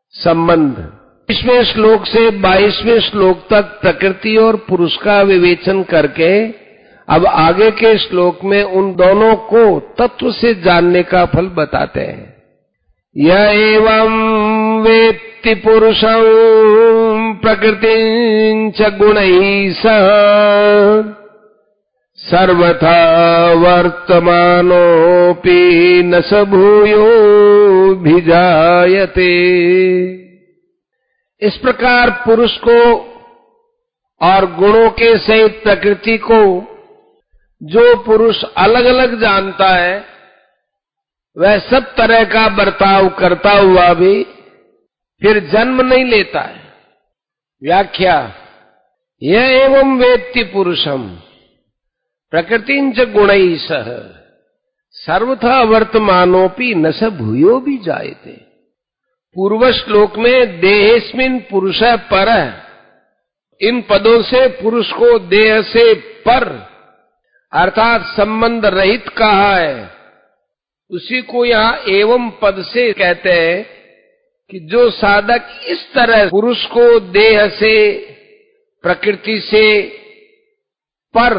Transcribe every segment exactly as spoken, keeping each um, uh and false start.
संबंध। बीसवें श्लोक से बाईसवें श्लोक तक प्रकृति और पुरुष का विवेचन करके अब आगे के श्लोक में उन दोनों को तत्व से जानने का फल बताते हैं। य एवं वेत्ति पुरुषं प्रकृतिं च गुणैः सह सर्वथा वर्तमानोऽपि न स भूयोऽभिजायते। इस प्रकार पुरुष को और गुणों के सहित प्रकृति को जो पुरुष अलग अलग जानता है वह सब तरह का बर्ताव करता हुआ भी फिर जन्म नहीं लेता है। व्याख्या। यह एवं वेत्ति पुरुषम प्रकृतिं च गुणैः सह सर्वथा वर्तमानोऽपि न स भूयो भी जायते। पूर्व श्लोक में देहेस्मिन् पुरुषः परः, इन पदों से पुरुष को देह से पर अर्थात संबंध रहित कहा है। उसी को यहाँ एवं पद से कहते हैं कि जो साधक इस तरह पुरुष को देह से प्रकृति से पर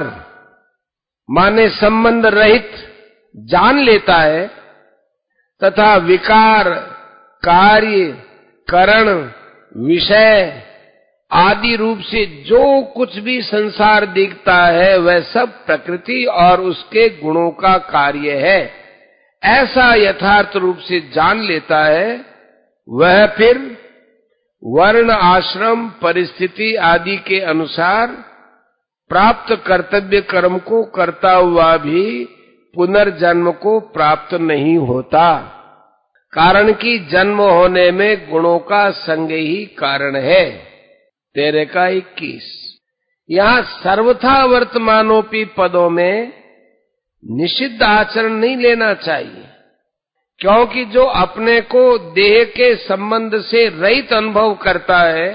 माने संबंध रहित जान लेता है तथा विकार, कार्य, करण, विषय आदि रूप से जो कुछ भी संसार दिखता है वह सब प्रकृति और उसके गुणों का कार्य है, ऐसा यथार्थ रूप से जान लेता है, वह फिर वर्ण, आश्रम, परिस्थिति आदि के अनुसार प्राप्त कर्तव्य कर्म को करता हुआ भी पुनर्जन्म को प्राप्त नहीं होता, कारण कि जन्म होने में गुणों का संग ही कारण है। तेरे का इक्कीस। यहाँ सर्वथा वर्तमानोपि पदों में निषिद्ध आचरण नहीं लेना चाहिए, क्योंकि जो अपने को देह के संबंध से रहित अनुभव करता है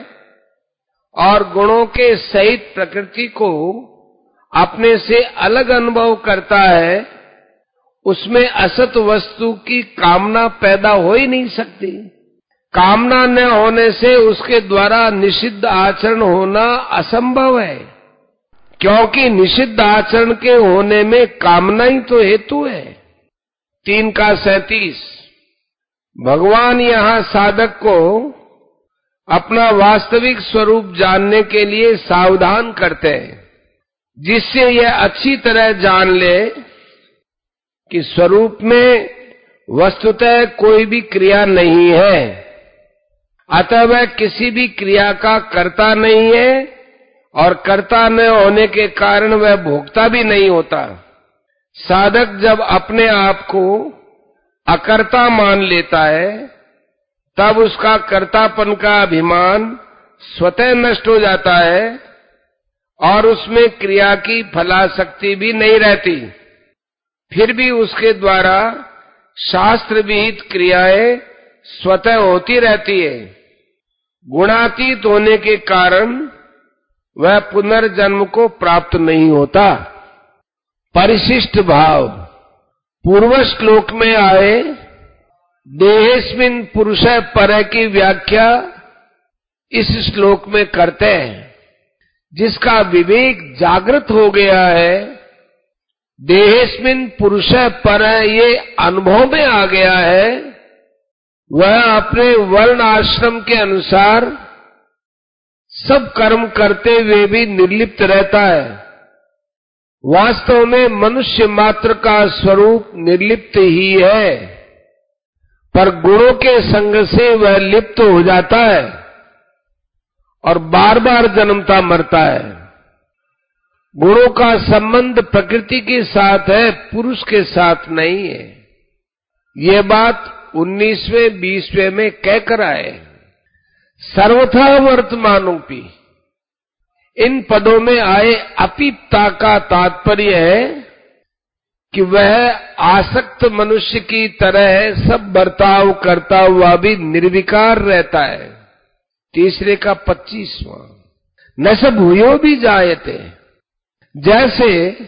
और गुणों के सहित प्रकृति को अपने से अलग अनुभव करता है, उसमें असत वस्तु की कामना पैदा हो ही नहीं सकती। कामना न होने से उसके द्वारा निषिद्ध आचरण होना असंभव है, क्योंकि निषिद्ध आचरण के होने में कामना ही तो हेतु है। तीन का सैतीस। भगवान यहाँ साधक को अपना वास्तविक स्वरूप जानने के लिए सावधान करते हैं, जिससे यह अच्छी तरह जान ले कि स्वरूप में वस्तुतः कोई भी क्रिया नहीं है, अतः वह किसी भी क्रिया का कर्ता नहीं है और कर्ता न होने के कारण वह भोक्ता भी नहीं होता। साधक जब अपने आप को अकर्ता मान लेता है तब उसका कर्तापन का अभिमान स्वतः नष्ट हो जाता है और उसमें क्रिया की फलाशक्ति भी नहीं रहती। फिर भी उसके द्वारा शास्त्र विहित क्रियाएं स्वतः होती रहती है। गुणातीत होने के कारण वह पुनर्जन्म को प्राप्त नहीं होता। परिशिष्ट भाव। पूर्व श्लोक में आए देहेस्मिन् पुरुषः परः की व्याख्या इस श्लोक में करते हैं। जिसका विवेक जागृत हो गया है, देहेस्मिन् पुरुषः परः ये अनुभव में आ गया है, वह अपने वर्ण आश्रम के अनुसार सब कर्म करते हुए भी निर्लिप्त रहता है। वास्तव में मनुष्य मात्र का स्वरूप निर्लिप्त ही है, पर गुणों के संग से वह लिप्त हो जाता है और बार बार जन्मता मरता है। गुणों का संबंध प्रकृति के साथ है, पुरुष के साथ नहीं है। ये बात उन्नीसवें बीसवें में कहकर आए। सर्वथा वर्तमानोपि, इन पदों में आए अपीप्ता का तात्पर्य है कि वह आसक्त मनुष्य की तरह सब बर्ताव करता हुआ भी निर्विकार रहता है। तीसरे का पच्चीसवां। न स भूयो भी जायते, जैसे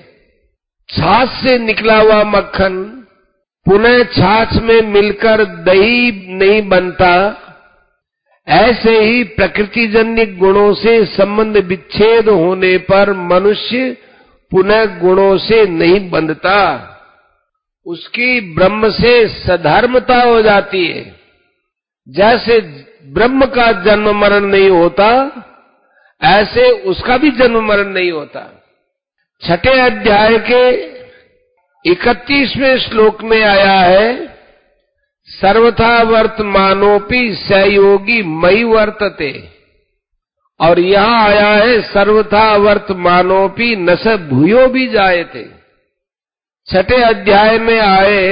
छाछ से निकला हुआ मक्खन पुनः छाछ में मिलकर दही नहीं बनता, ऐसे ही प्रकृतिजन्य गुणों से संबंध विच्छेद होने पर मनुष्य पुनः गुणों से नहीं बंधता, उसकी ब्रह्म से सधर्मता हो जाती है। जैसे ब्रह्म का जन्म मरण नहीं होता, ऐसे उसका भी जन्म मरण नहीं होता। छठे अध्याय के इकतीसवें श्लोक में आया है, सर्वथा वर्तमानोपि सहयोगी मयि वर्तते, और यहां आया है सर्वथा वर्तमानोपि न स भूयो भी जायते। छठे अध्याय में आए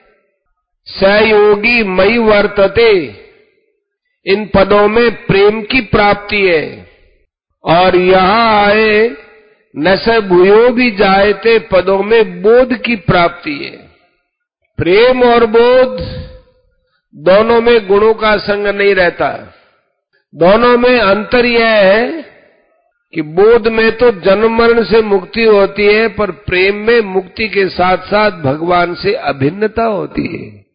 सहयोगी मयि वर्तते, इन पदों में प्रेम की प्राप्ति है, और यहां आए न स भूयो भी जायते पदों में बोध की प्राप्ति है। प्रेम और बोध दोनों में गुणों का संग नहीं रहता। दोनों में अंतर यह है कि बोध में तो जन्म मरण से मुक्ति होती है, पर प्रेम में मुक्ति के साथ साथ भगवान से अभिन्नता होती है।